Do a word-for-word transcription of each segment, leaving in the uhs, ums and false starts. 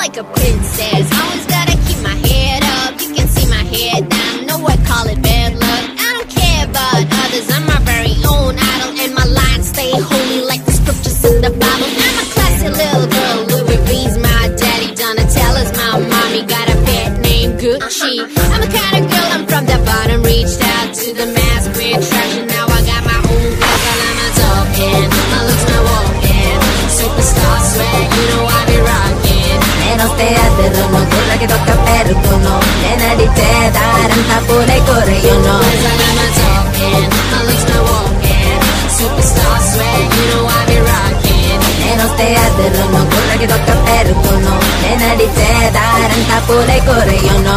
like a princess. Always gotta keep my head up. You can see my head down. No, I call it bad luck. I don't care about others. I'm my very own idol, and my lines stay holy like the scriptures in the Bible. I'm a classy little girl. Louis V's my daddy. Donatella's my mommy. Got a pet named Gucci. I'm the kind of girl. I'm from the bottom. Reached out to the mass with traction. Now I got my own clothes and I'm a talking. My looks my walking. Superstar swag. You know I be rocking. నేను వస్తే అద్దరును గుర్రకి దొక్క పెరుగును నేను అడితే దారంతా పూలై కొరయును I'm a talking. My looks my walking. Superstar swag. You know I be rocking. నేను వస్తే అద్దరును గుర్రకి దొక్క పెరుగును నేను అడితే దారంతా పూలై కొరయును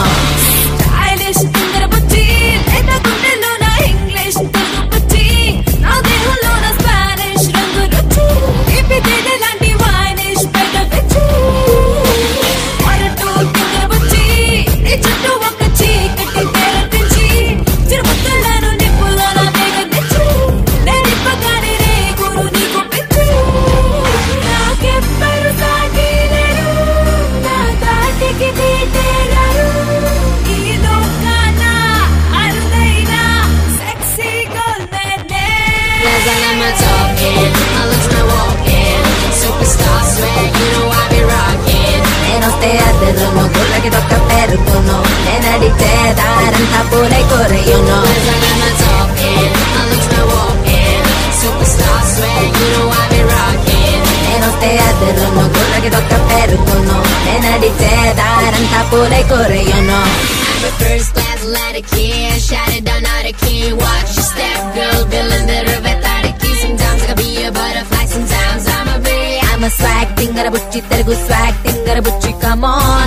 I'm a talking, my looks my walking. Superstar swag, you know I be rocking. నేను వస్తే అద్దరును గుర్రకి దొక్క పెరుగును నేను అడితే దారంతా పూలై కొరయును I'm a talking, my looks my walking. Superstar swag, you know I be rocking. నేను వస్తే అద్దరును గుర్రకి దొక్క పెరుగును నేను అడితే దారంతా పూలై కొరయును I'm a first class letter kid, shot it down out of kid. Watch your step, girl, building the river. Sometimes I can be a butterfly, sometimes I'm a bee. I'm a swag tingara bucci telugu swag tingara bucci come on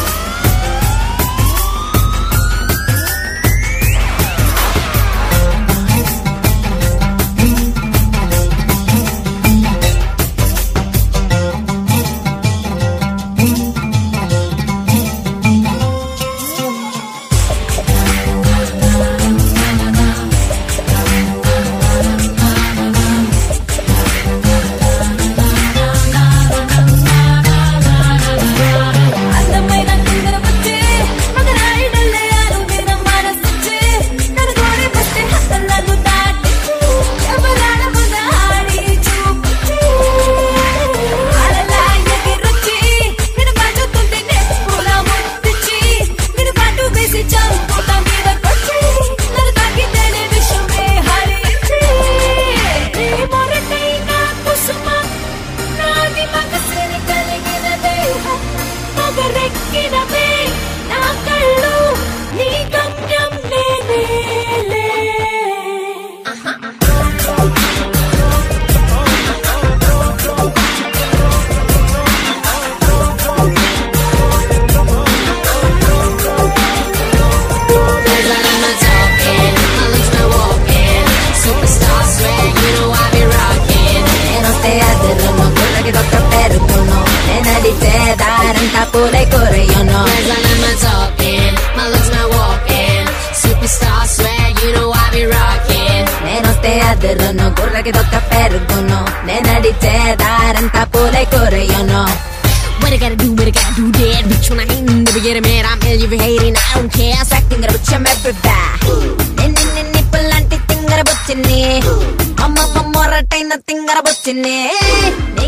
పూలై కొరయును I'm a talking, my looks my walking. Superstar swag, you know I be rocking. నేను వస్తే అద్దరును గుర్రకి దొక్క పెరుగును నేను అడితే దారంతా పూలై కొరయును What I gotta do, what I gotta do that. Bitch, when I hate, never get mad. I'm ill, you be hating, I don't care. I'm acting, gotta put you everywhere. నిన్ను నిప్పులంటి తింగర బుచ్చిని అమ్మ మొరటైన తింగర బుచ్చిని